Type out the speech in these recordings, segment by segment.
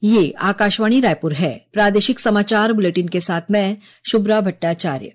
ये आकाशवाणी रायपुर है। प्रादेशिक समाचार बुलेटिन के साथ मैं शुभ्रा भट्टाचार्य।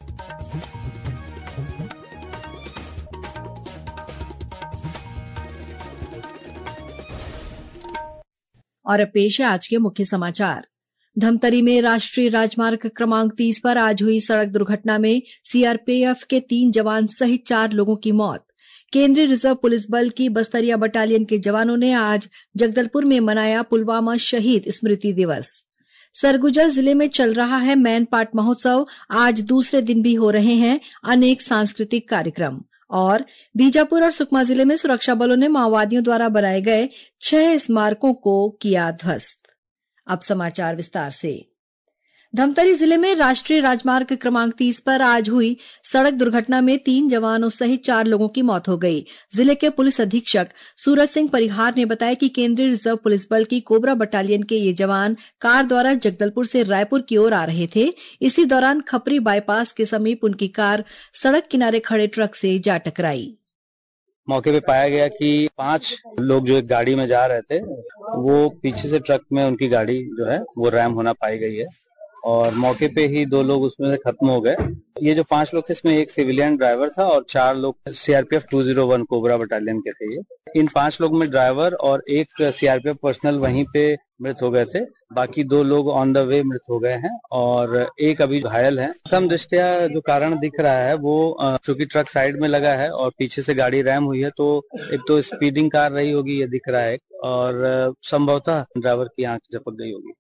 और अब पेश है आज के मुख्य समाचार। धमतरी में राष्ट्रीय राजमार्ग क्रमांक 30 पर आज हुई सड़क दुर्घटना में सीआरपीएफ के 3 जवान सहित 4 लोगों की मौत। केंद्रीय रिजर्व पुलिस बल की बस्तरिया बटालियन के जवानों ने आज जगदलपुर में मनाया पुलवामा शहीद स्मृति दिवस। सरगुजा जिले में चल रहा है मैन पाट महोत्सव, आज दूसरे दिन भी हो रहे हैं अनेक सांस्कृतिक कार्यक्रम। और बीजापुर और सुकमा जिले में सुरक्षा बलों ने माओवादियों द्वारा बनाए गए 6 स्मारकों को किया ध्वस्त। अब समाचार विस्तार से। धमतरी जिले में राष्ट्रीय राजमार्ग क्रमांक 30 पर आज हुई सड़क दुर्घटना में 3 जवानों सहित 4 लोगों की मौत हो गई। जिले के पुलिस अधीक्षक सूरज सिंह परिहार ने बताया कि केंद्रीय रिजर्व पुलिस बल की कोबरा बटालियन के ये जवान कार द्वारा जगदलपुर से रायपुर की ओर आ रहे थे। इसी दौरान खपरी बाईपास के समीप उनकी कार सड़क किनारे खड़े ट्रक से जा टकराई। मौके पे पाया गया कि 5 लोग जो एक गाड़ी में जा रहे थे, वो पीछे से ट्रक में उनकी गाड़ी जो है वो रैम होना पाई गई है और मौके पे ही 2 लोग उसमें से खत्म हो गए। ये जो 5 लोग थे, इसमें एक सिविलियन ड्राइवर था और 4 लोग सीआरपीएफ 201 कोबरा बटालियन के थे। इन 5 लोग में ड्राइवर और एक सीआरपीएफ पर्सनल वहीं पे मृत हो गए थे। बाकी 2 लोग ऑन द वे मृत हो गए हैं और एक अभी घायल है। सम दृष्टया जो कारण दिख रहा है वो चूंकि ट्रक साइड में लगा है और पीछे से गाड़ी रैम हुई है, तो एक तो स्पीडिंग कार रही होगी, ये दिख रहा है, और संभवतः ड्राइवर की आंख झपक गई होगी।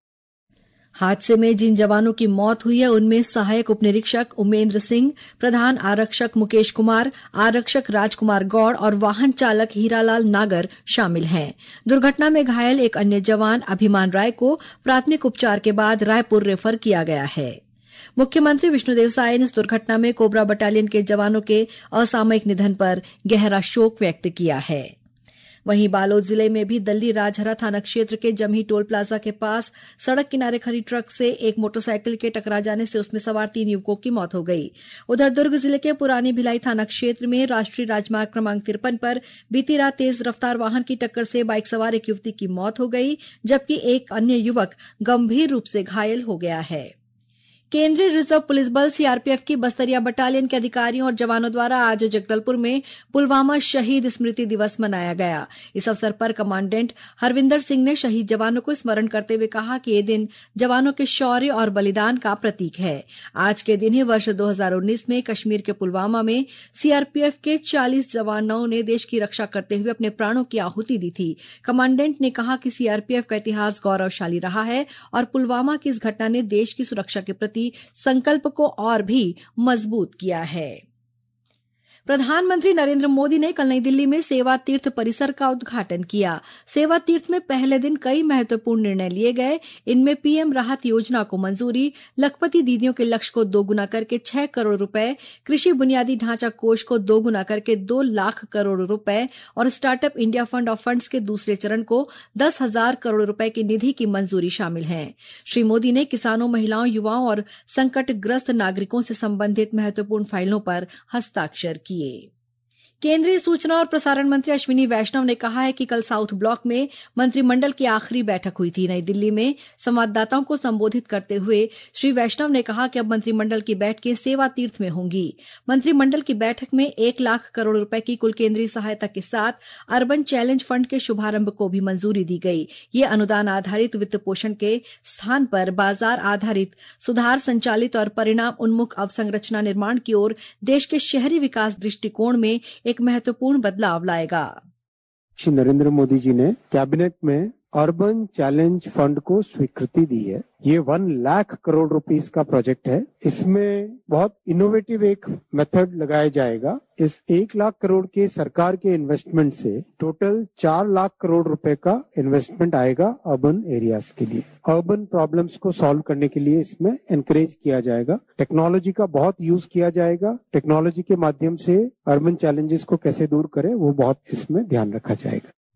हादसे में जिन जवानों की मौत हुई है उनमें सहायक उपनिरीक्षक उमेंद्र सिंह, प्रधान आरक्षक मुकेश कुमार, आरक्षक राजकुमार गौड़ और वाहन चालक हीरालाल नागर शामिल हैं। दुर्घटना में घायल एक अन्य जवान अभिमान राय को प्राथमिक उपचार के बाद रायपुर रेफर किया गया है। मुख्यमंत्री विष्णुदेव साय ने इस दुर्घटना में कोबरा बटालियन के जवानों के असामयिक निधन पर गहरा शोक व्यक्त किया है। वहीं बालोद जिले में भी दल्ली राजहरा थाना क्षेत्र के जमही टोल प्लाजा के पास सड़क किनारे खड़ी ट्रक से एक मोटरसाइकिल के टकरा जाने से उसमें सवार 3 युवकों की मौत हो गई। उधर दुर्ग जिले के पुरानी भिलाई थाना क्षेत्र में राष्ट्रीय राजमार्ग क्रमांक 53 पर बीती रात तेज रफ्तार वाहन की टक्कर से बाइक सवार एक युवती की मौत हो गई, जबकि एक अन्य युवक गंभीर रूप से घायल हो गया है। केंद्रीय रिजर्व पुलिस बल सीआरपीएफ की बस्तरिया बटालियन के अधिकारियों और जवानों द्वारा आज जगदलपुर में पुलवामा शहीद स्मृति दिवस मनाया गया। इस अवसर पर कमांडेंट हरविंदर सिंह ने शहीद जवानों को स्मरण करते हुए कहा कि ये दिन जवानों के शौर्य और बलिदान का प्रतीक है। आज के दिन ही वर्ष 2019 में कश्मीर के पुलवामा में सीआरपीएफ के 40 जवानों ने देश की रक्षा करते हुए अपने प्राणों की आहुति दी थी। कमांडेंट ने कहा कि सीआरपीएफ का इतिहास गौरवशाली रहा है और पुलवामा की इस घटना ने देश की सुरक्षा के प्रति संकल्प को और भी मजबूत किया है। प्रधानमंत्री नरेंद्र मोदी ने कल नई दिल्ली में सेवा तीर्थ परिसर का उद्घाटन किया। सेवा तीर्थ में पहले दिन कई महत्वपूर्ण निर्णय लिए गए। इनमें पीएम राहत योजना को मंजूरी, लखपति दीदियों के लक्ष्य को 2 गुना करके 6 करोड़ रुपए, कृषि बुनियादी ढांचा कोष को 2 गुना करके 2 लाख करोड़ रुपए और startup India fund of funds के दूसरे चरण को 10,000 करोड़ रुपए की निधि की मंजूरी शामिल है। श्री मोदी ने किसानों, महिलाओं, युवाओं और संकटग्रस्त नागरिकों से संबंधित महत्वपूर्ण फाइलों पर हस्ताक्षर किए। केंद्रीय सूचना और प्रसारण मंत्री अश्विनी वैष्णव ने कहा है कि कल साउथ ब्लॉक में मंत्रिमंडल की आखिरी बैठक हुई थी। नई दिल्ली में संवाददाताओं को संबोधित करते हुए श्री वैष्णव ने कहा कि अब मंत्रिमंडल की बैठकें सेवा तीर्थ में होंगी। मंत्रिमंडल की बैठक में 1 लाख करोड़ रुपए की कुल केंद्रीय सहायता के साथ अर्बन चैलेंज फंड के शुभारंभ को भी मंजूरी दी गई। ये अनुदान आधारित वित्त पोषण के स्थान पर बाजार आधारित सुधार संचालित और परिणाम उन्मुख अवसंरचना निर्माण की ओर देश के शहरी विकास दृष्टिकोण में एक महत्वपूर्ण बदलाव लाएगा। श्री नरेंद्र मोदी जी ने कैबिनेट में अर्बन चैलेंज फंड को स्वीकृति दी है। ये 1 लाख करोड़ रुपीस का प्रोजेक्ट है। इसमें बहुत इनोवेटिव एक मेथड लगाया जाएगा। इस 1 लाख करोड़ के सरकार के इन्वेस्टमेंट से टोटल 4 लाख करोड़ रुपए का इन्वेस्टमेंट आएगा अर्बन एरियाज के लिए। अर्बन प्रॉब्लम्स को सॉल्व करने के लिए इसमें एनकरेज किया जाएगा। टेक्नोलॉजी का बहुत यूज किया जाएगा। टेक्नोलॉजी के माध्यम से अर्बन चैलेंजेस को कैसे दूर करें वो बहुत इसमें ध्यान रखा जाएगा।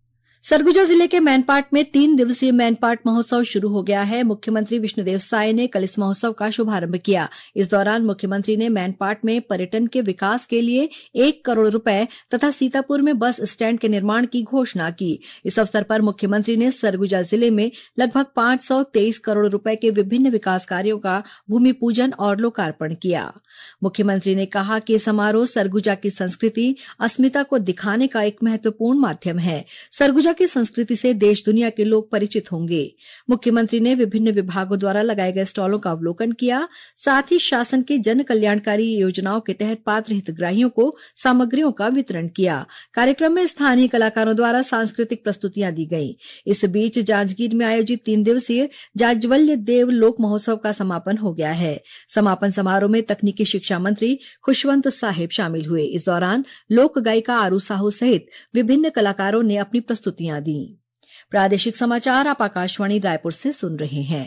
सरगुजा जिले के मैनपाट में 3 दिवसीय मैनपाट महोत्सव शुरू हो गया है। मुख्यमंत्री विष्णुदेव साय ने कल इस महोत्सव का शुभारंभ किया। इस दौरान मुख्यमंत्री ने मैनपाट में पर्यटन के विकास के लिए 1 करोड़ रुपए तथा सीतापुर में बस स्टैंड के निर्माण की घोषणा की। इस अवसर पर मुख्यमंत्री ने सरगुजा जिले में लगभग 523 करोड़ रुपए के विभिन्न विकास कार्यों का भूमि पूजन और लोकार्पण किया। मुख्यमंत्री ने कहा कि समारोह सरगुजा की संस्कृति अस्मिता को दिखाने का एक महत्वपूर्ण माध्यम है। सरगुजा की संस्कृति से देश दुनिया के लोग परिचित होंगे। मुख्यमंत्री ने विभिन्न विभागों द्वारा लगाए गए स्टॉलों का अवलोकन किया। साथ ही शासन की जन कल्याणकारी योजनाओं के तहत पात्र हितग्राहियों को सामग्रियों का वितरण किया। कार्यक्रम में स्थानीय कलाकारों द्वारा सांस्कृतिक प्रस्तुतियां दी गईं। इस बीच जांजगीर में आयोजित 3 दिवसीय जाज्वल्य देव लोक महोत्सव का समापन हो गया है। समापन समारोह में तकनीकी शिक्षा मंत्री खुशवंत साहिब शामिल हुए। इस दौरान लोक गायिका आरू साहू सहित विभिन्न कलाकारों ने अपनी प्रस्तुतियां दी। प्रादेशिक समाचार आप आकाशवाणी रायपुर से सुन रहे हैं।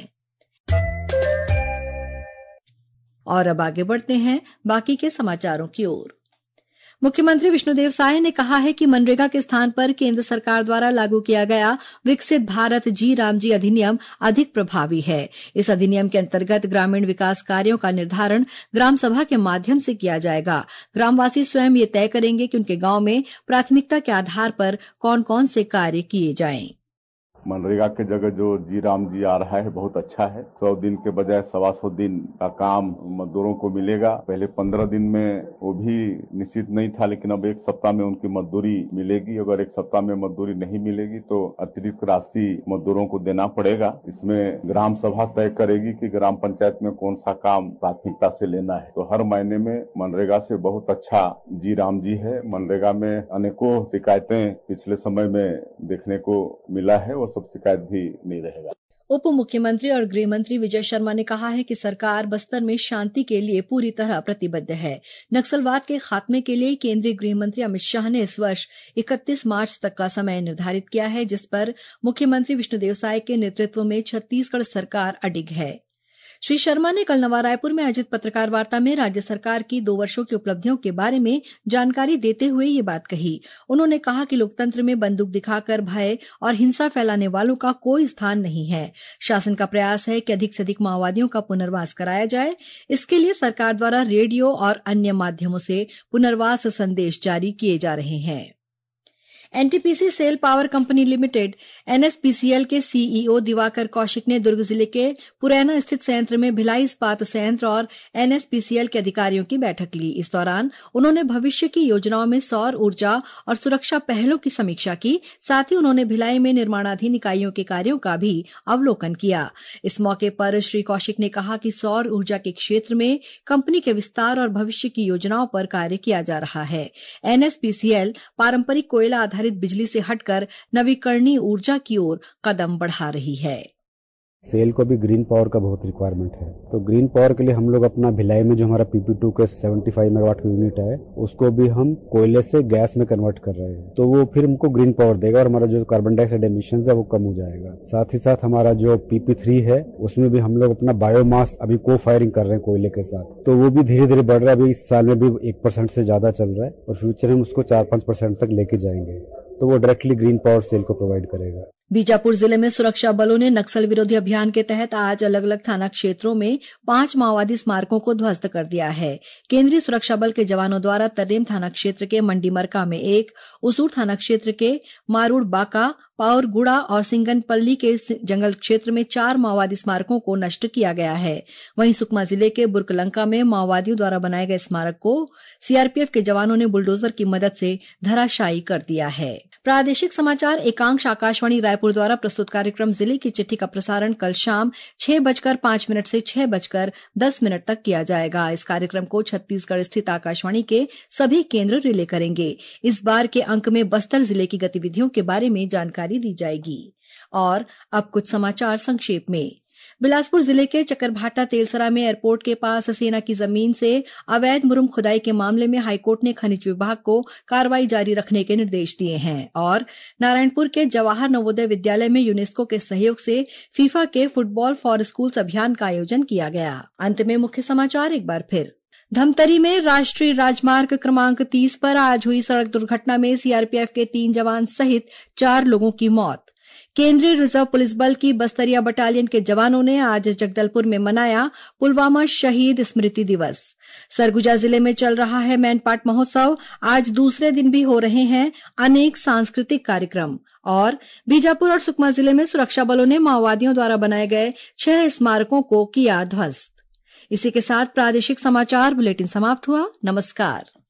और अब आगे बढ़ते हैं बाकी के समाचारों की ओर। मुख्यमंत्री विष्णुदेव साय ने कहा है कि मनरेगा के स्थान पर केंद्र सरकार द्वारा लागू किया गया विकसित भारत जी रामजी अधिनियम अधिक प्रभावी है। इस अधिनियम के अंतर्गत ग्रामीण विकास कार्यों का निर्धारण ग्राम सभा के माध्यम से किया जाएगा। ग्रामवासी स्वयं ये तय करेंगे कि उनके गांव में प्राथमिकता के आधार पर कौन कौन से कार्य किए जाएं। मनरेगा के जगह जो जी राम जी आ रहा है बहुत अच्छा है। 100 दिन के बजाय 125 दिन का काम मजदूरों को मिलेगा। पहले 15 दिन में वो भी निश्चित नहीं था, लेकिन अब 1 सप्ताह में उनकी मजदूरी मिलेगी। अगर 1 सप्ताह में मजदूरी नहीं मिलेगी तो अतिरिक्त राशि मजदूरों को देना पड़ेगा। इसमें ग्राम सभा तय करेगी कि ग्राम पंचायत में कौन सा काम प्राथमिकता से लेना है। तो हर महीने में मनरेगा से बहुत अच्छा जी राम जी है। मनरेगा में अनेकों शिकायतें पिछले समय में देखने को मिला है, वो सब शिकायत भी नहीं रहेगा। उप मुख्यमंत्री और गृह मंत्री विजय शर्मा ने कहा है कि सरकार बस्तर में शांति के लिए पूरी तरह प्रतिबद्ध है। नक्सलवाद के खात्मे के लिए केंद्रीय गृह मंत्री अमित शाह ने इस वर्ष 31 मार्च तक का समय निर्धारित किया है, जिस पर मुख्यमंत्री विष्णुदेव साय के नेतृत्व में छत्तीसगढ़ सरकार अडिग है। श्री शर्मा ने कल नवा रायपुर में आयोजित पत्रकार वार्ता में राज्य सरकार की 2 वर्षों की उपलब्धियों के बारे में जानकारी देते हुए ये बात कही। उन्होंने कहा कि लोकतंत्र में बंदूक दिखाकर भय और हिंसा फैलाने वालों का कोई स्थान नहीं है। शासन का प्रयास है कि अधिक से अधिक माओवादियों का पुनर्वास कराया जाए। इसके लिए सरकार द्वारा रेडियो और अन्य माध्यमों से पुनर्वास संदेश जारी किए जा रहे हैं। NTPC SAIL power company limited NSPCL के सीईओ दिवाकर कौशिक ने दुर्ग जिले के पुरैना स्थित संयंत्र में भिलाई इस्पात संयंत्र और एनएसपीसीएल के अधिकारियों की बैठक ली। इस दौरान उन्होंने भविष्य की योजनाओं में सौर ऊर्जा और सुरक्षा पहलों की समीक्षा की। साथ ही उन्होंने भिलाई में निर्माणाधीन इकाइयों के कार्यों का भी अवलोकन किया। इस मौके पर श्री कौशिक ने कहा कि सौर ऊर्जा के क्षेत्र में कंपनी के विस्तार और भविष्य की योजनाओं पर कार्य किया जा रहा है। एनएसपीसीएल पारंपरिक कोयला बिजली से हटकर नवीकरणीय ऊर्जा की ओर कदम बढ़ा रही है। सेल को भी ग्रीन पावर का बहुत रिक्वायरमेंट है, तो ग्रीन पावर के लिए हम लोग अपना भिलाई में जो हमारा PP2 के 75 मेगावाट का यूनिट है उसको भी हम कोयले से गैस में कन्वर्ट कर रहे हैं। तो वो फिर हमको ग्रीन पावर देगा और हमारा जो कार्बन डाइऑक्साइड एमिशन है वो कम हो जाएगा। साथ ही साथ हमारा जो PP3 है उसमें भी हम लोग अपना बायोमास अभी को फायरिंग कर रहे हैं कोयले के साथ, तो वो भी धीरे धीरे बढ़ रहा है। अभी इस साल में भी 1% से ज्यादा चल रहा है और फ्यूचर में उसको 4-5% तक लेके जाएंगे, तो वो डायरेक्टली ग्रीन पावर सेल को प्रोवाइड करेगा। बीजापुर जिले में सुरक्षा बलों ने नक्सल विरोधी अभियान के तहत आज अलग अलग थाना क्षेत्रों में 5 माओवादी स्मारकों को ध्वस्त कर दिया है। केंद्रीय सुरक्षा बल के जवानों द्वारा तर्रेम थाना क्षेत्र के मंडी मरका में 1, उसूर थाना क्षेत्र के मारूड़ बाका, पावरगुड़ा और सिंगनपल्ली के जंगल क्षेत्र में 4 माओवादी स्मारकों को नष्ट किया गया है। वहीं सुकमा जिले के बुरकलंका में माओवादियों द्वारा बनाए गए स्मारक को सीआरपीएफ के जवानों ने बुलडोजर की मदद से धराशायी कर दिया है। प्रादेशिक समाचार एकांश आकाशवाणी रायपुर द्वारा प्रस्तुत कार्यक्रम जिले की चिट्ठी का प्रसारण कल शाम 6:05 से 6:10 तक किया जाएगा। इस कार्यक्रम को छत्तीसगढ़ स्थित आकाशवाणी के सभी केंद्र रिले करेंगे। इस बार के अंक में बस्तर जिले की गतिविधियों के बारे में जानकारी दी जाएगी। और अब कुछ समाचार संक्षेप में। बिलासपुर जिले के चकरभाटा तेलसरा में एयरपोर्ट के पास सेना की जमीन से अवैध मुरुम खुदाई के मामले में हाईकोर्ट ने खनिज विभाग को कार्रवाई जारी रखने के निर्देश दिए हैं। और नारायणपुर के जवाहर नवोदय विद्यालय में यूनेस्को के सहयोग से फीफा के फुटबॉल फॉर स्कूल्स अभियान का आयोजन किया गया। अंत में मुख्य समाचार एक बार फिर। धमतरी में राष्ट्रीय राजमार्ग क्रमांक 30 पर आज हुई सड़क दुर्घटना में सीआरपीएफ के 3 जवान सहित 4 लोगों की मौत। केंद्रीय रिजर्व पुलिस बल की बस्तरिया बटालियन के जवानों ने आज जगदलपुर में मनाया पुलवामा शहीद स्मृति दिवस। सरगुजा जिले में चल रहा है मैनपाट महोत्सव। आज दूसरे दिन भी हो रहे हैं अनेक सांस्कृतिक कार्यक्रम। और बीजापुर और सुकमा जिले में सुरक्षा बलों ने माओवादियों द्वारा बनाए गए 6 स्मारकों को किया ध्वस्त। इसी के साथ प्रादेशिक समाचार बुलेटिन समाप्त हुआ। नमस्कार।